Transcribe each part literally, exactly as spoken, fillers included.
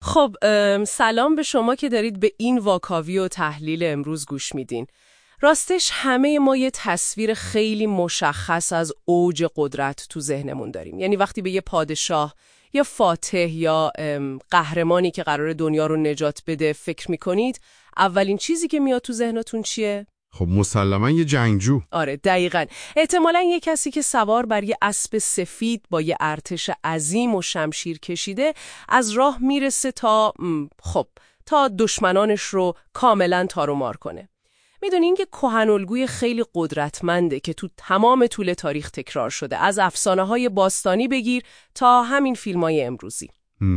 خب سلام به شما که دارید به این واکاوی و تحلیل امروز گوش میدین. راستش همه ما یه تصویر خیلی مشخص از اوج قدرت تو ذهنمون داریم. یعنی وقتی به یه پادشاه یا فاتح یا قهرمانی که قراره دنیا رو نجات بده فکر میکنید، اولین چیزی که میاد تو ذهنتون چیه؟ خب مسلماً یه جنگجو. آره دقیقاً. احتمالاً یه کسی که سوار بر یه اسب سفید با یه ارتش عظیم و شمشیر کشیده از راه میرسه تا خب تا دشمنانش رو کاملاً تار و مار کنه. میدونین که کهن‌الگوی خیلی قدرتمنده که تو تمام طول تاریخ تکرار شده، از افسانه‌های باستانی بگیر تا همین فیلم‌های امروزی.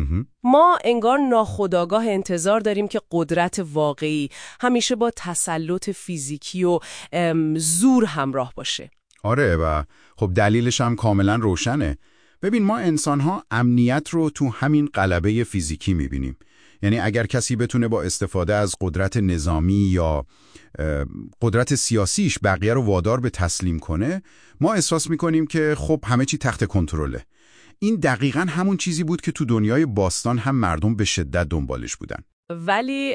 ما انگار ناخودآگاه انتظار داریم که قدرت واقعی همیشه با تسلط فیزیکی و زور همراه باشه. آره و خب دلیلش هم کاملا روشنه. ببین ما انسان‌ها امنیت رو تو همین غلبه فیزیکی می‌بینیم. یعنی اگر کسی بتونه با استفاده از قدرت نظامی یا قدرت سیاسیش بقیه رو وادار به تسلیم کنه، ما احساس می‌کنیم که خب همه چی تحت کنترله. این دقیقاً همون چیزی بود که تو دنیای باستان هم مردم به شدت دنبالش بودن. ولی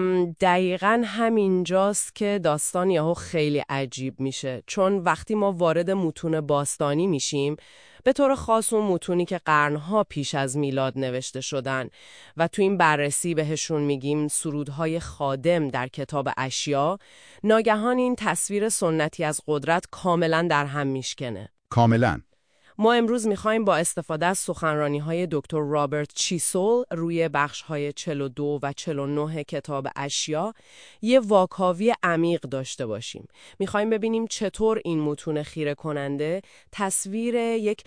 دقیقاً همینجاست که داستان یهو خیلی عجیب میشه، چون وقتی ما وارد متون باستانی میشیم، به طور خاص اون متونی که قرنها پیش از میلاد نوشته شدن و تو این بررسی بهشون میگیم سرودهای خادم در کتاب اشیا، ناگهان این تصویر سنتی از قدرت کاملاً در هم میشکنه. کاملاً. ما امروز میخوایم با استفاده از سخنرانی‌های دکتر رابرت چیسول روی بخش‌های چهل و دو و چهل و نه کتاب اشیا یه واکاوی عمیق داشته باشیم. میخوایم ببینیم چطور این متون خیره کننده تصویر یک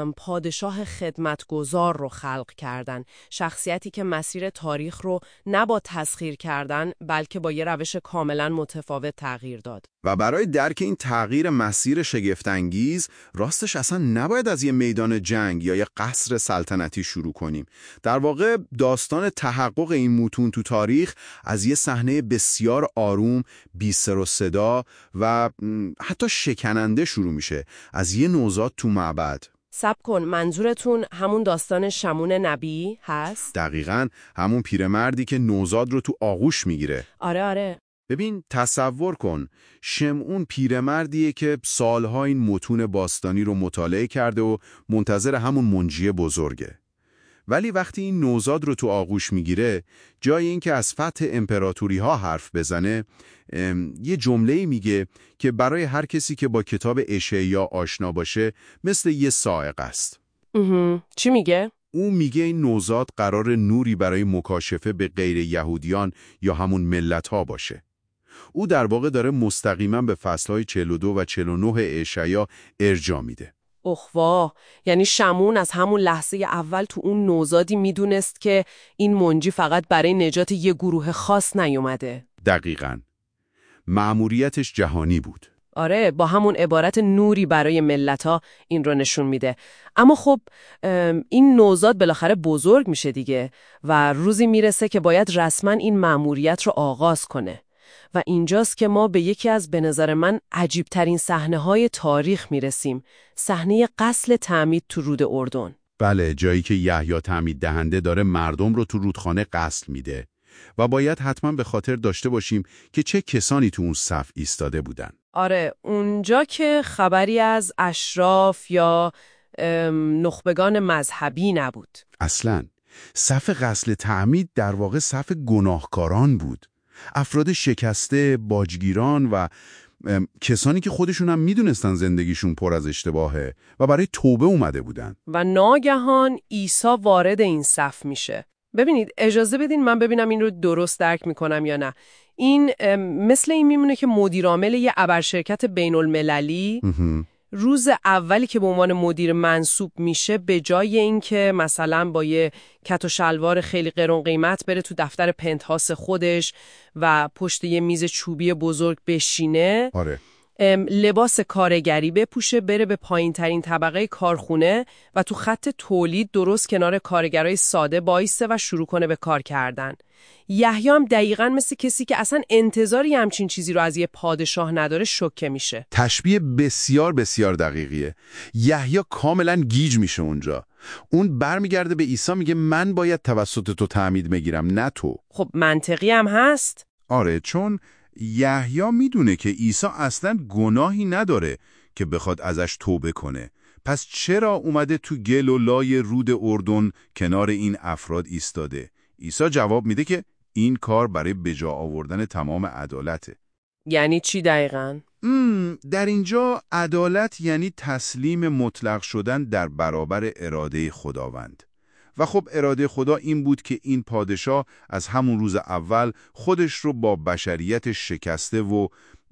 پادشاه خدمتگزار رو خلق کردن، شخصیتی که مسیر تاریخ رو نه با تسخیر کردن بلکه با یه روش کاملا متفاوت تغییر داد. و برای درک این تغییر مسیر شگفت‌انگیز راستش اصلا نباید از یه میدان جنگ یا یه قصر سلطنتی شروع کنیم. در واقع داستان تحقق این متون تو تاریخ از یه صحنه بسیار آروم، بی سر و صدا و حتی شکننده شروع میشه، از یه نوزاد تو معبد. صبر کن، منظورتون همون داستان شمون نبی هست؟ دقیقاً همون پیرمردی که نوزاد رو تو آغوش میگیره. آره آره. ببین تصور کن، شمعون پیرمردیه که سالها این متون باستانی رو مطالعه کرده و منتظر همون منجی بزرگه. ولی وقتی این نوزاد رو تو آغوش میگیره، جای این که از فتح امپراتوری ها حرف بزنه، یه جمله‌ای میگه که برای هر کسی که با کتاب اشعیا آشنا باشه مثل یه صاعقه است. چی میگه؟ او میگه این نوزاد قرار نوری برای مکاشفه به غیر یهودیان یا همون ملت ها باشه. او در واقع داره مستقیما به فصلهای چهل و دو و چهل و نه اشعیا ارجاع میده. اخوا، یعنی شمعون از همون لحظه اول تو اون نوزادی میدونست که این منجی فقط برای نجات یه گروه خاص نیومده. دقیقاً. مأموریتش جهانی بود. آره، با همون عبارت نوری برای ملت‌ها این رو نشون میده. اما خب این نوزاد بالاخره بزرگ میشه دیگه و روزی میرسه که باید رسما این مأموریت رو آغاز کنه. و اینجاست که ما به یکی از به نظر من عجیبترین صحنه‌های تاریخ میرسیم، صحنه غسل تعمید تو رود اردن. بله، جایی که یحیی تعمید دهنده داره مردم رو تو رودخانه غسل میده و باید حتما به خاطر داشته باشیم که چه کسانی تو اون صف ایستاده بودن. آره، اونجا که خبری از اشراف یا نخبگان مذهبی نبود. اصلاً صف غسل تعمید در واقع صف گناهکاران بود. افراد شکسته، باجگیران و کسانی که خودشون هم میدونستن زندگیشون پر از اشتباهه و برای توبه اومده بودن. و ناگهان عیسی وارد این صف میشه. ببینید، اجازه بدین من ببینم این رو درست درک میکنم یا نه. این مثل این میمونه که مدیر عامل یه ابرشرکت بین المللی روز اولی که به عنوان مدیر منصوب میشه، به جای اینکه مثلا با یه کت و شلوار خیلی گران قیمت بره تو دفتر پنتهاوس خودش و پشت یه میز چوبی بزرگ بشینه، آره. لباس کارگری بپوشه، بره به پایین ترین طبقه کارخونه و تو خط تولید درست کنار کارگرای ساده بایسته و شروع کنه به کار کردن. یحیی هم دقیقاً مثل کسی که اصلا انتظاری همچین چیزی رو از یه پادشاه نداره شوکه میشه. تشبیه بسیار بسیار دقیقیه. یحیی کاملا گیج میشه اونجا. اون برمیگرده به عیسی میگه من باید توسط تو تعمید بگیرم نه تو. خب منطقی هم هست. آره، چون یحیی میدونه که عیسی اصلاً گناهی نداره که بخواد ازش توبه کنه. پس چرا اومده تو گل و لای رود اردن کنار این افراد ایستاده؟ عیسی جواب میده که این کار برای بجا آوردن تمام عدالته. یعنی چی دقیقاً؟ ام، در اینجا عدالت یعنی تسلیم مطلق شدن در برابر اراده خداوند. و خب اراده خدا این بود که این پادشاه از همون روز اول خودش رو با بشریت شکسته و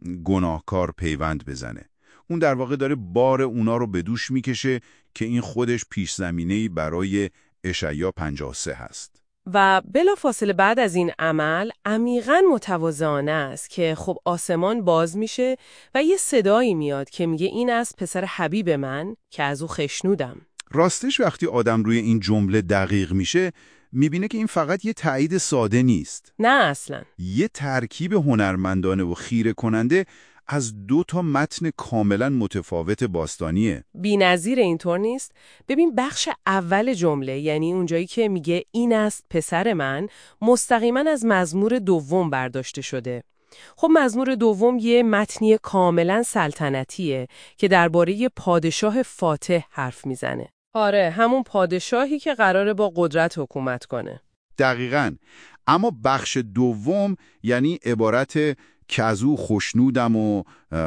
گناهکار پیوند بزنه. اون در واقع داره بار اونا رو به دوش میکشه که این خودش پیش زمینه‌ای برای اشعیا پنجاه و سه هست. و بلافاصله بعد از این عمل عمیقاً متواضعانه است که خب آسمان باز میشه و یه صدایی میاد که میگه این از پسر حبیب من که از او خشنودم. راستش وقتی آدم روی این جمله دقیق میشه میبینه که این فقط یه تایید ساده نیست. نه اصلاً. یه ترکیب هنرمندانه و خیره کننده از دو تا متن کاملا متفاوت باستانیه. بی‌نظیر اینطور نیست؟ ببین بخش اول جمله، یعنی اونجایی که میگه این است پسر من، مستقیما از مزمور دوم برداشته شده. خب مزمور دوم یه متنی کاملا سلطنتیه که درباره پادشاه فاتح حرف میزنه. آره، همون پادشاهی که قراره با قدرت حکومت کنه. دقیقاً. اما بخش دوم یعنی عبارت که از او خشنودم و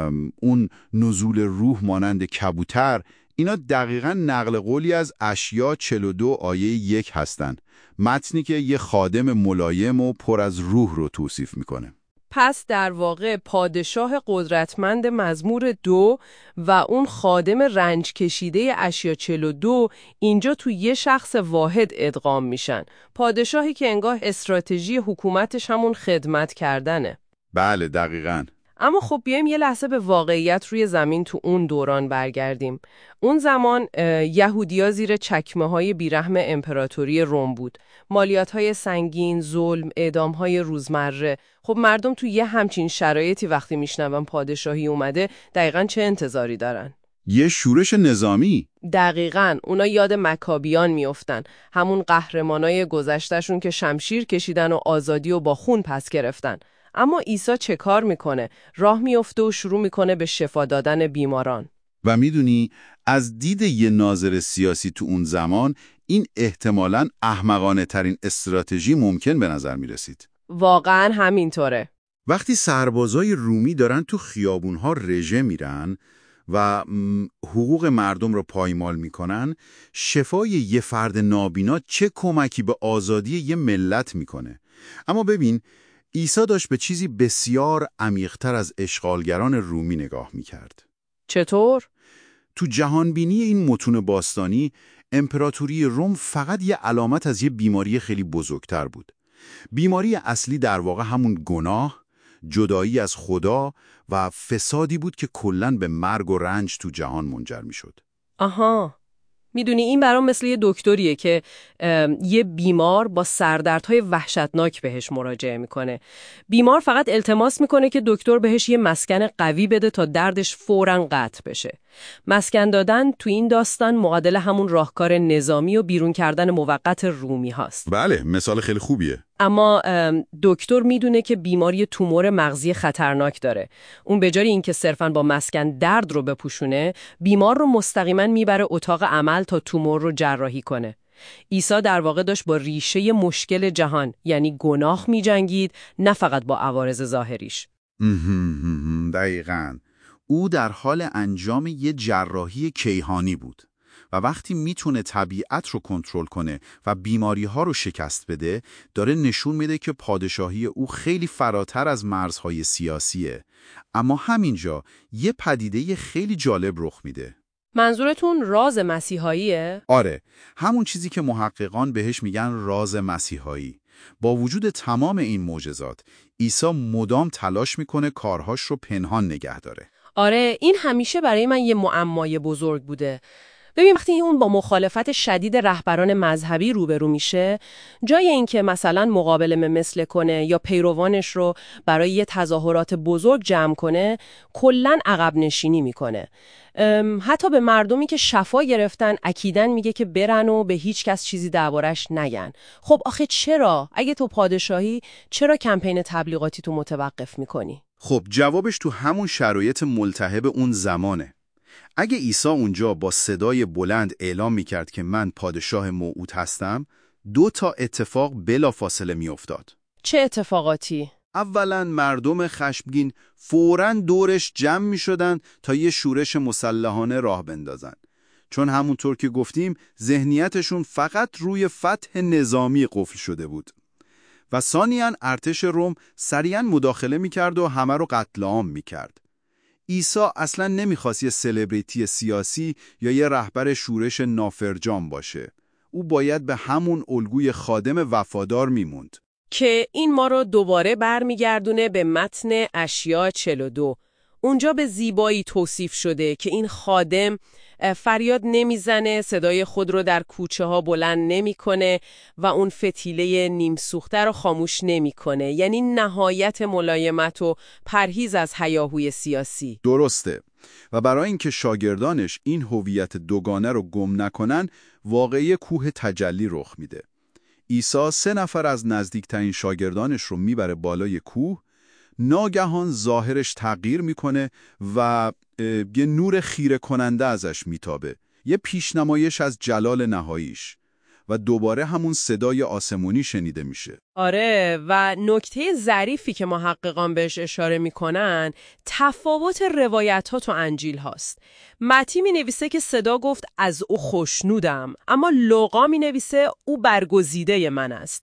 اون نزول روح مانند کبوتر، اینا دقیقاً نقل قولی از اشعیا چهل و دو آیه یک هستن. متنی که یه خادم ملایم و پر از روح رو توصیف میکنه. پس در واقع پادشاه قدرتمند مزمور دو و اون خادم رنج کشیده اشعیا چهل و دو اینجا تو یه شخص واحد ادغام میشن. پادشاهی که انگار استراتژی حکومتش همون خدمت کردنه. بله دقیقاً. اما خب بیایم یه لحظه به واقعیت روی زمین تو اون دوران برگردیم. اون زمان یهودیا زیر چکمه‌های بیرحم امپراتوری روم بود. مالیات‌های سنگین، ظلم، اعدام‌های روزمره. خب مردم تو یه همچین شرایطی وقتی میشنون پادشاهی اومده دقیقاً چه انتظاری دارن؟ یه شورش نظامی. دقیقاً. اونا یاد مکابیان میافتن. همون قهرمانای گذشتهشون که شمشیر کشیدن و آزادی و با خون پس گرفتن. اما عیسی چه کار میکنه؟ راه میفته و شروع میکنه به شفا دادن بیماران. و میدونی از دید یه ناظر سیاسی تو اون زمان این احتمالاً احمقانه ترین استراتژی ممکن به نظر میرسید. واقعاً همینطوره. وقتی سربازای رومی دارن تو خیابونها رژه میرن و حقوق مردم رو پایمال میکنن، شفای یه فرد نابینا چه کمکی به آزادی یه ملت میکنه. اما ببین عیسی داشت به چیزی بسیار عمیق‌تر از اشغالگران رومی نگاه می‌کرد. چطور؟ تو جهانبینی این متون باستانی، امپراتوری روم فقط یه علامت از یه بیماری خیلی بزرگتر بود. بیماری اصلی در واقع همون گناه، جدایی از خدا و فسادی بود که کلاً به مرگ و رنج تو جهان منجر می‌شد. آها. میدونی این برام مثل یه دکتریه که یه بیمار با سردردهای وحشتناک بهش مراجعه میکنه. بیمار فقط التماس میکنه که دکتر بهش یه مسکن قوی بده تا دردش فوراً قطع بشه. مسکن دادن تو این داستان معادل همون راهکار نظامی و بیرون کردن موقت رومی هاست. بله، مثال خیلی خوبیه. اما دکتر میدونه که بیماری تومور مغزی خطرناک داره. اون به جای اینکه صرفاً با مسکن درد رو بپوشونه، بیمار رو مستقیما میبره اتاق عمل تا تومور رو جراحی کنه. عیسی در واقع داشت با ریشه مشکل جهان، یعنی گناه میجنگید، نه فقط با عوارض ظاهریش. دقیقاً. او در حال انجام یه جراحی کیهانی بود و وقتی میتونه طبیعت رو کنترل کنه و بیماری ها رو شکست بده، داره نشون میده که پادشاهی او خیلی فراتر از مرزهای سیاسیه. اما همینجا یه پدیده خیلی جالب رخ میده. منظورتون راز مسیحاییه؟ آره، همون چیزی که محققان بهش میگن راز مسیحایی. با وجود تمام این معجزات، عیسی مدام تلاش میکنه کارهاش رو پنهان نگه داره. آره، این همیشه برای من یه معمای بزرگ بوده. ببین وقتی اون با مخالفت شدید رهبران مذهبی روبرو میشه، جای اینکه مثلا مقابله مثل کنه یا پیروانش رو برای یه تظاهرات بزرگ جمع کنه، کلاً عقب نشینی میکنه. حتی به مردمی که شفا گرفتن اکیدن میگه که برن و به هیچ کس چیزی دربارش نگن. خب آخه چرا؟ اگه تو پادشاهی چرا کمپین تبلیغاتی تو متوقف میکنی؟ خب جوابش تو همون شرایط ملتهب اون زمانه. اگه عیسی اونجا با صدای بلند اعلام میکرد که من پادشاه موعود هستم، دو تا اتفاق بلافاصله میافتاد. چه اتفاقاتی؟ اولاً مردم خشمگین فوراً دورش جمع می شدن تا یه شورش مسلحانه راه بندازن. چون همونطور که گفتیم ذهنیتشون فقط روی فتح نظامی قفل شده بود. و ثانیاً ارتش روم سریعاً مداخله می کرد و همه رو قتل عام می کرد. عیسی اصلاً نمیخواست یه سلبریتی سیاسی یا یه رهبر شورش نافرجام باشه. او باید به همون الگوی خادم وفادار میموند. که این ما رو دوباره برمیگردونه به متن اشعیا چهل و دو. اونجا به زیبایی توصیف شده که این خادم فریاد نمیزنه، صدای خود رو در کوچه ها بلند نمیکنه و اون فتیله نیم سوخته رو خاموش نمیکنه. یعنی نهایت ملایمت و پرهیز از هیاهوی سیاسی. درسته. و برای اینکه شاگردانش این هویت دوگانه رو گم نکنن، واقعی کوه تجلی رخ میده. عیسی سه نفر از نزدیکترین شاگردانش رو میبره بالای کوه، ناگهان ظاهرش تغییر میکنه و یه نور خیره کننده ازش میتابه، یه پیشنمایش از جلال نهاییش، و دوباره همون صدای آسمونی شنیده میشه. آره، و نکته ظریفی که محققان بهش اشاره میکنن تفاوت روایت ها تو انجیل هاست. متی می نویسه که صدا گفت از او خوشنودم، اما لوقا می نویسه او برگزیده من است.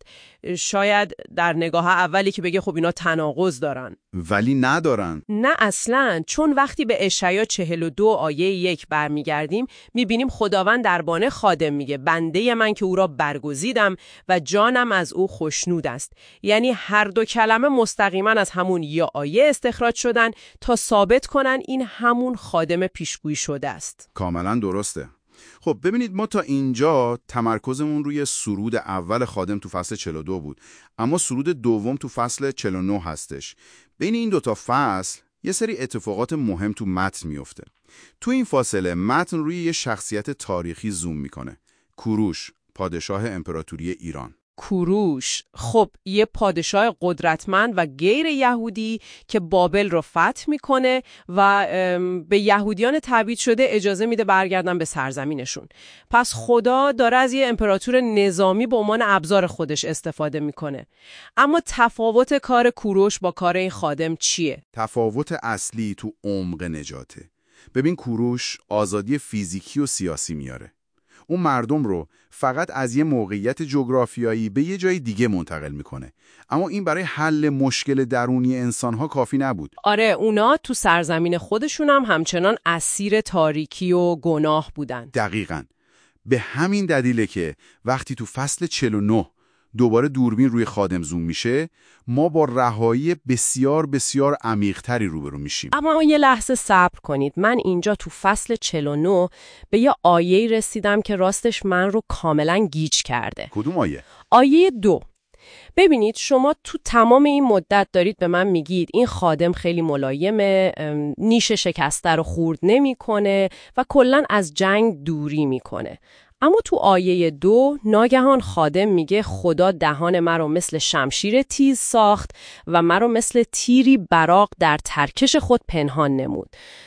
شاید در نگاه اولی که بگه خب اینا تناقض دارن، ولی ندارن. نه اصلاً، چون وقتی به اشعیا چهل و دو آیه یک برمیگردیم میبینیم خداوند درباره خادم میگه بنده من که او را برگزیدم و جانم از او خوشنود است. یعنی هر دو کلمه مستقیما از همون یا آیه استخراج شدن تا ثابت کنن این همون خادم پیشگویی شده است. کاملا درسته. خب ببینید، ما تا اینجا تمرکزمون روی سرود اول خادم تو فصل چهل و دو بود، اما سرود دوم تو فصل چهل و نه هستش. بین این دوتا فصل یه سری اتفاقات مهم تو متن میفته. تو این فاصله متن روی یه شخصیت تاریخی زوم میکنه. کوروش، پادشاه امپراتوری ایران. کوروش، خب یه پادشاه قدرتمند و غیر یهودی که بابل رو فتح میکنه و به یهودیان تبعید شده اجازه میده برگردن به سرزمینشون. پس خدا داره از یه امپراتور نظامی به عنوان ابزار خودش استفاده میکنه. اما تفاوت کار کوروش با کار این خادم چیه؟ تفاوت اصلی تو عمق نجاته. ببین، کوروش آزادی فیزیکی و سیاسی میاره. اون مردم رو فقط از یه موقعیت جغرافیایی به یه جای دیگه منتقل میکنه. اما این برای حل مشکل درونی انسانها کافی نبود. آره، اونا تو سرزمین خودشون هم همچنان اسیر تاریکی و گناه بودن. دقیقاً. به همین دلیله که وقتی تو فصل چهل و نه دوباره دوربین روی خادم زوم میشه، ما با رهایی بسیار بسیار عمیق‌تری روبرو میشیم. اما یه لحظه صبر کنید. من اینجا تو فصل چهل و نه به یه آیه رسیدم که راستش من رو کاملا گیج کرده. کدوم آیه؟ آیه دو. ببینید، شما تو تمام این مدت دارید به من میگید این خادم خیلی ملایمه، نیش شکسته رو خورد نمیکنه و کلاً از جنگ دوری میکنه. اما تو آیه دو ناگهان خادم میگه خدا دهان مرا مثل شمشیر تیز ساخت و مرا مثل تیری براق در ترکش خود پنهان نمود.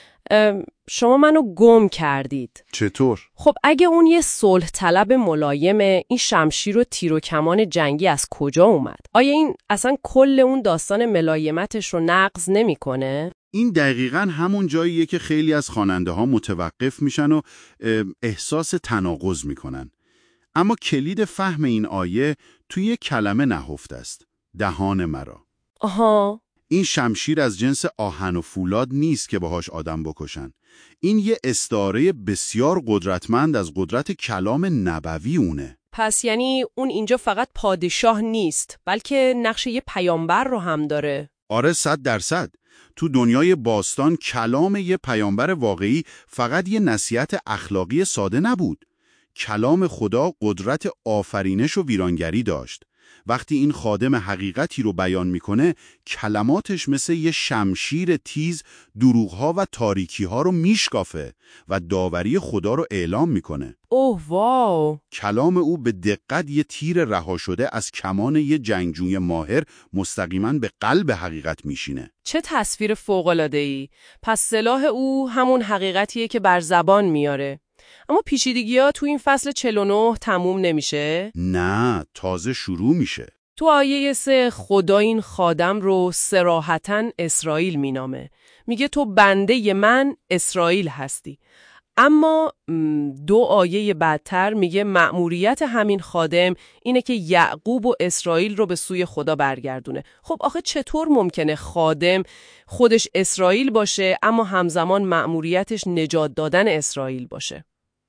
شما منو گم کردید. چطور؟ خب اگه اون یه صلح طلب ملایمه، این شمشیر و تیر و کمان جنگی از کجا اومد؟ آیا این اصلا کل اون داستان ملایمتش رو نقض نمیکنه؟ این دقیقاً همون جاییه که خیلی از خواننده ها متوقف میشن و احساس تناقض میکنن. اما کلید فهم این آیه توی یک کلمه نهفته است: دهان مرا. آها. این شمشیر از جنس آهن و فولاد نیست که باهاش آدم بکشن. این یه استعاره بسیار قدرتمند از قدرت کلام نبوی اونه. پس یعنی اون اینجا فقط پادشاه نیست، بلکه نقش یه پیامبر رو هم داره. آره، صد درصد. تو دنیای باستان کلام یه پیامبر واقعی فقط یه نصیحت اخلاقی ساده نبود. کلام خدا قدرت آفرینش و ویرانگری داشت. وقتی این خادم حقیقتی رو بیان میکنه، کلماتش مثل یه شمشیر تیز دروغها و تاریکیها رو میشکافه و داوری خدا رو اعلام میکنه. اوه واو! کلام او به دقت یه تیر رها شده از کمان یه جنگجوی ماهر مستقیما به قلب حقیقت میشینه. چه تصویر فوق‌العاده‌ای! پس سلاح او همون حقیقتیه که بر زبان میاره. اما پیچیدگی‌ها تو این فصل چهل و نه تموم نمیشه؟ نه، تازه شروع میشه. تو آیه سه خدا این خادم رو صراحتاً اسرائیل مینامه. میگه تو بنده من اسرائیل هستی. اما دو آیه بعدتر میگه مأموریت همین خادم اینه که یعقوب و اسرائیل رو به سوی خدا برگردونه. خب آخه چطور ممکنه خادم خودش اسرائیل باشه اما همزمان مأموریتش نجات دادن اسرائیل باشه؟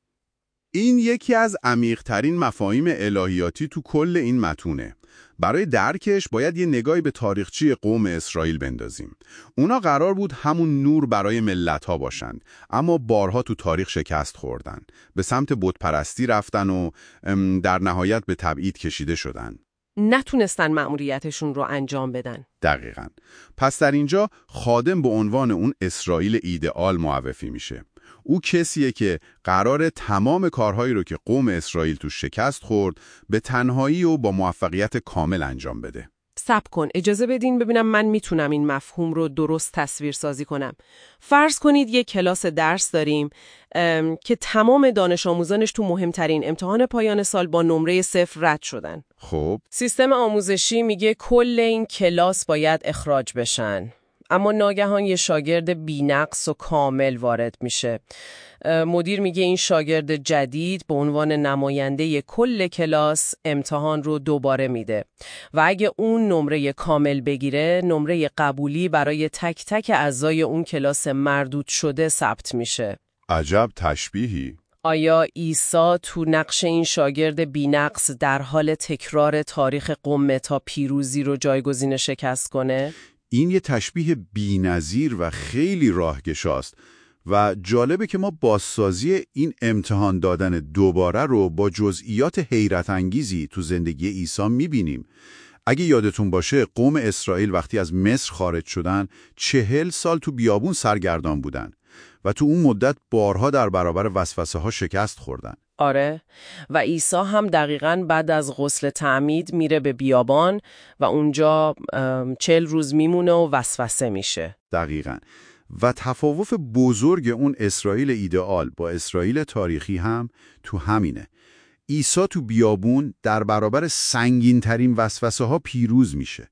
این یکی از عمیق‌ترین مفاهیم الهیاتی تو کل این متونه. برای درکش باید یه نگاهی به تاریخچه قوم اسرائیل بندازیم. اونا قرار بود همون نور برای ملت‌ها باشن، اما بارها تو تاریخ شکست خوردن. به سمت بتپرستی رفتن و در نهایت به تبعید کشیده شدن. نتونستن مأموریتشون رو انجام بدن. دقیقاً. پس در اینجا خادم به عنوان اون اسرائیل ایدئال معرفی میشه. او کسیه که قرار تمام کارهایی رو که قوم اسرائیل تو شکست خورد به تنهایی و با موفقیت کامل انجام بده. صبر کن، اجازه بدین ببینم من میتونم این مفهوم رو درست تصویر سازی کنم. فرض کنید یک کلاس درس داریم که تمام دانش آموزانش تو مهمترین امتحان پایان سال با نمره صفر رد شدن. خب سیستم آموزشی میگه کل این کلاس باید اخراج بشن. اما ناگهان یه شاگرد بی‌نقص و کامل وارد میشه. مدیر میگه این شاگرد جدید به عنوان نماینده کل کلاس امتحان رو دوباره میده و اگه اون نمره کامل بگیره نمره قبولی برای تک تک اعضای اون کلاس مردود شده ثبت میشه. عجب تشبیهی. آیا عیسی تو نقش این شاگرد بی‌نقص در حال تکرار تاریخ قوم تا پیروزی رو جایگزین شکست کنه؟ این یه تشبیه بی‌نظیر و خیلی راهگشاست و جالبه که ما بازسازی این امتحان دادن دوباره رو با جزئیات حیرت انگیزی تو زندگی عیسی می‌بینیم. اگه یادتون باشه قوم اسرائیل وقتی از مصر خارج شدن چهل سال تو بیابون سرگردان بودن و تو اون مدت بارها در برابر وسوسه ها شکست خوردن. آره، و عیسی هم دقیقاً بعد از غسل تعمید میره به بیابان و اونجا چهل روز میمونه و وسوسه میشه. دقیقاً. و تفاوت بزرگ اون اسرائیل ایدئال با اسرائیل تاریخی هم تو همینه. عیسی تو بیابون در برابر سنگین ترین وسوسه ها پیروز میشه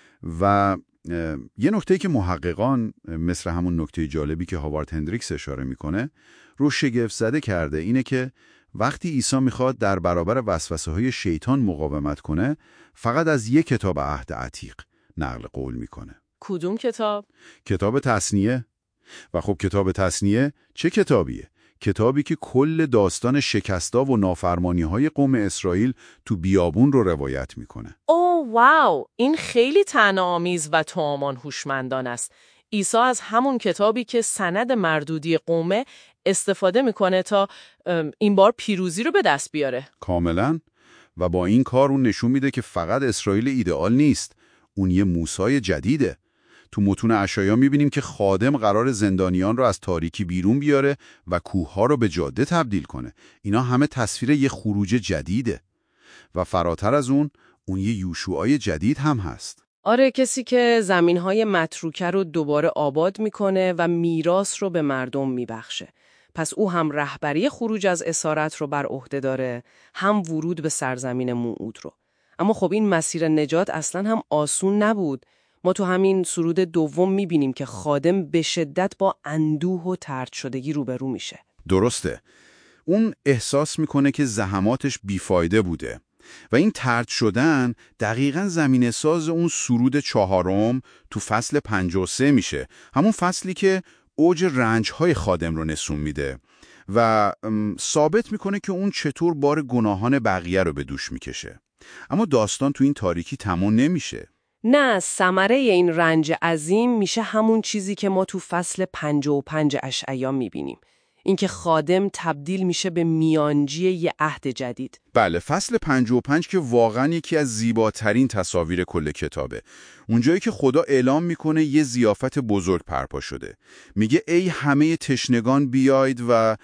و یه نکته که محققان مثل همون نکته جالبی که هاوارد هندریکس اشاره میکنه رو شگفت زده کرده اینه که وقتی عیسی میخواد در برابر وسوسه های شیطان مقاومت کنه فقط از یک کتاب عهد عتیق نقل قول میکنه. کدوم کتاب؟ کتاب تثنیه. و خب کتاب تثنیه چه کتابیه؟ کتابی که کل داستان شکستا و نافرمانی های قوم اسرائیل تو بیابون رو روایت میکنه. اوه واو، این خیلی طعنه‌آمیز و توأمان هوشمندانه است. عیسی از همون کتابی که سند مردودی قومه استفاده میکنه تا این بار پیروزی رو به دست بیاره. کاملا. و با این کار اون نشون میده که فقط اسرائیل ایدئال نیست، اون یه موسی جدیده. تو متون اشعیا میبینیم که خادم قرار زندانیان رو از تاریکی بیرون بیاره و کوه‌ها رو به جاده تبدیل کنه. اینا همه تصویر یه خروج جدیده. و فراتر از اون، اون یه یوشوعای جدید هم هست. آره، کسی که زمین‌های متروکه رو دوباره آباد میکنه و میراث رو به مردم میبخشه. پس او هم رهبری خروج از اسارت رو بر عهده داره، هم ورود به سرزمین موعود رو. اما خب این مسیر نجات اصلاً هم آسون نبود. ما تو همین سرود دوم میبینیم که خادم به شدت با اندوه و طرد شدگی روبرو میشه. درسته. اون احساس میکنه که زحماتش بیفایده بوده و این طرد شدن دقیقاً زمینه ساز اون سرود چهارم تو فصل پنجاه و سه میشه. همون فصلی که اوج رنج‌های خادم رو نشون میده و ثابت میکنه که اون چطور بار گناهان بقیه رو به دوش میکشه. اما داستان تو این تاریکی تمام نمیشه. نه، ثمره این رنج عظیم میشه همون چیزی که ما تو فصل پنجاه و پنج اشعیا میبینیم. اینکه خادم تبدیل میشه به میانجی یه عهد جدید. بله، فصل پنجاه و پنج که واقعا یکی از زیباترین تصاویر کل کتابه. اونجایی که خدا اعلام میکنه یه ضیافت بزرگ برپا شده. میگه ای همه تشنگان بیاید و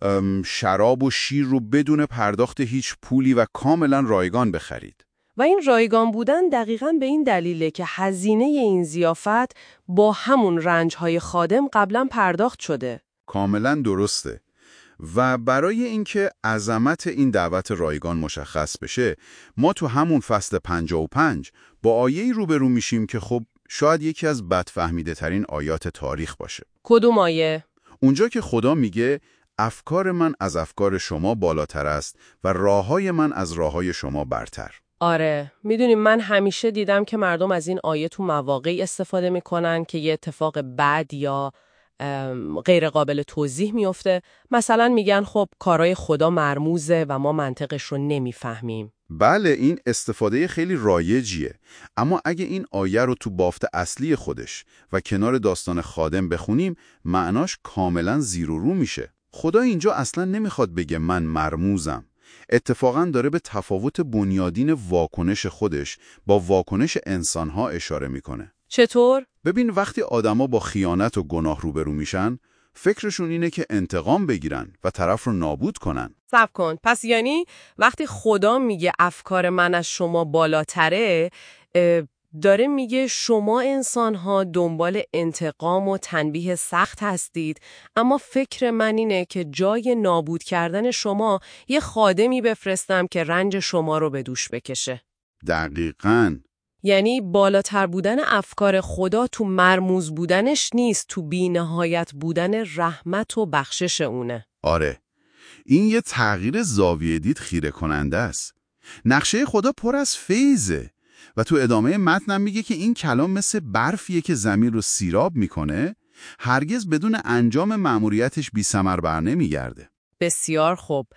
شراب و شیر رو بدون پرداخت هیچ پولی و کاملا رایگان بخرید. و این رایگان بودن دقیقاً به این دلیله که هزینه این ضیافت با همون رنج‌های خادم قبلا پرداخت شده. کاملا درسته. و برای اینکه عظمت این دعوت رایگان مشخص بشه، ما تو همون فصل پنجاه و پنج با آیه‌ای روبرو میشیم که خب شاید یکی از بدفهمیده ترین آیات تاریخ باشه. کدوم آیه؟ اونجا که خدا میگه افکار من از افکار شما بالاتر است و راههای من از راههای شما برتر. آره، میدونیم من همیشه دیدم که مردم از این آیه تو مواقعی استفاده میکنن که یه اتفاق بد یا غیر قابل توضیح میفته. مثلا میگن خب کارهای خدا مرموزه و ما منطقش رو نمیفهمیم. بله، این استفاده خیلی رایجیه. اما اگه این آیه رو تو بافت اصلی خودش و کنار داستان خادم بخونیم، معناش کاملا زیر و رو میشه. خدا اینجا اصلا نمیخواد بگه من مرموزم. اتفاقا داره به تفاوت بنیادین واکنش خودش با واکنش انسانها اشاره میکنه. چطور؟ ببین، وقتی آدما با خیانت و گناه روبرو میشن، فکرشون اینه که انتقام بگیرن و طرف رو نابود کنن. صبر کن، پس یعنی وقتی خدا میگه افکار من از شما بالاتره، داره میگه شما انسان‌ها دنبال انتقام و تنبیه سخت هستید، اما فکر من اینه که جای نابود کردن شما یه خادمی بفرستم که رنج شما رو به دوش بکشه. دقیقاً. یعنی بالاتر بودن افکار خدا تو مرموز بودنش نیست، تو بی‌نهایت بودن رحمت و بخشش اونه. آره، این یه تغییر زاویه دید خیره کننده است. نقشه خدا پر از فیضه و تو ادامه متن میگه که این کلام مثل برفیه که زمین رو سیراب میکنه، هرگز بدون انجام مأموریتش بی ثمر بر نمیگرده. بسیار خوب.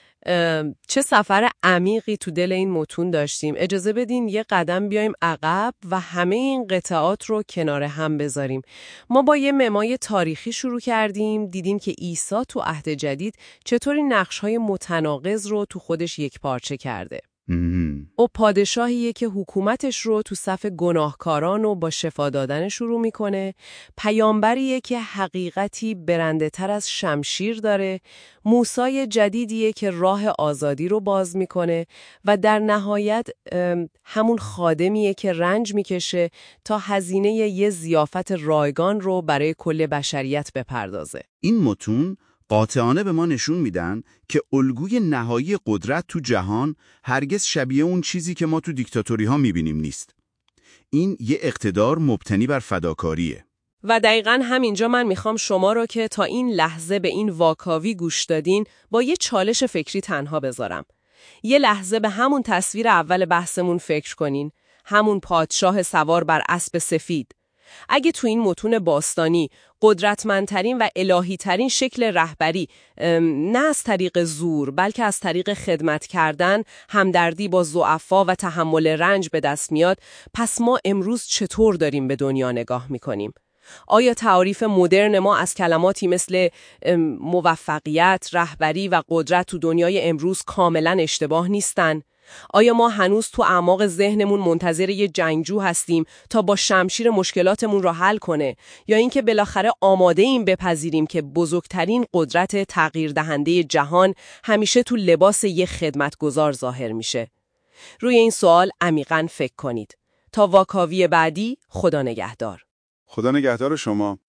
چه سفر عمیقی تو دل این متون داشتیم. اجازه بدین یه قدم بیایم عقب و همه این قطعات رو کنار هم بذاریم. ما با یه ممای تاریخی شروع کردیم، دیدیم که عیسی تو عهد جدید چطوری نقش‌های متناقض رو تو خودش یک پارچه کرده. او پادشاهیه که حکومتش رو تو صف گناهکاران و با شفا دادن شروع میکنه، پیامبریه که حقیقتی برنده تر از شمشیر داره، موسی جدیدیه که راه آزادی رو باز میکنه و در نهایت همون خادمیه که رنج میکشه تا هزینه یه ضیافت رایگان رو برای کل بشریت بپردازه. این متون قاطعانه به ما نشون میدن که الگوی نهایی قدرت تو جهان هرگز شبیه اون چیزی که ما تو دیکتاتوری ها میبینیم نیست. این یه اقتدار مبتنی بر فداکاریه. و دقیقاً همینجا من میخوام شما رو که تا این لحظه به این واکاوی گوش دادین با یه چالش فکری تنها بذارم. یه لحظه به همون تصویر اول بحثمون فکر کنین، همون پادشاه سوار بر اسب سفید. اگه تو این متون باستانی قدرتمندترین و الهی‌ترین شکل رهبری نه از طریق زور بلکه از طریق خدمت کردن، همدردی با ضعفا و تحمل رنج به دست میاد، پس ما امروز چطور داریم به دنیا نگاه میکنیم؟ آیا تعاریف مدرن ما از کلماتی مثل موفقیت، رهبری و قدرت تو دنیای امروز کاملا اشتباه نیستن؟ آیا ما هنوز تو اعماق ذهنمون منتظر یه جنگجو هستیم تا با شمشیر مشکلاتمون رو حل کنه، یا اینکه بالاخره آماده ایم بپذیریم که بزرگترین قدرت تغییر دهنده جهان همیشه تو لباس یه خدمتگزار ظاهر میشه؟ روی این سوال عمیقاً فکر کنید. تا واکاوی بعدی، خدا نگهدار. خدا نگهدار شما.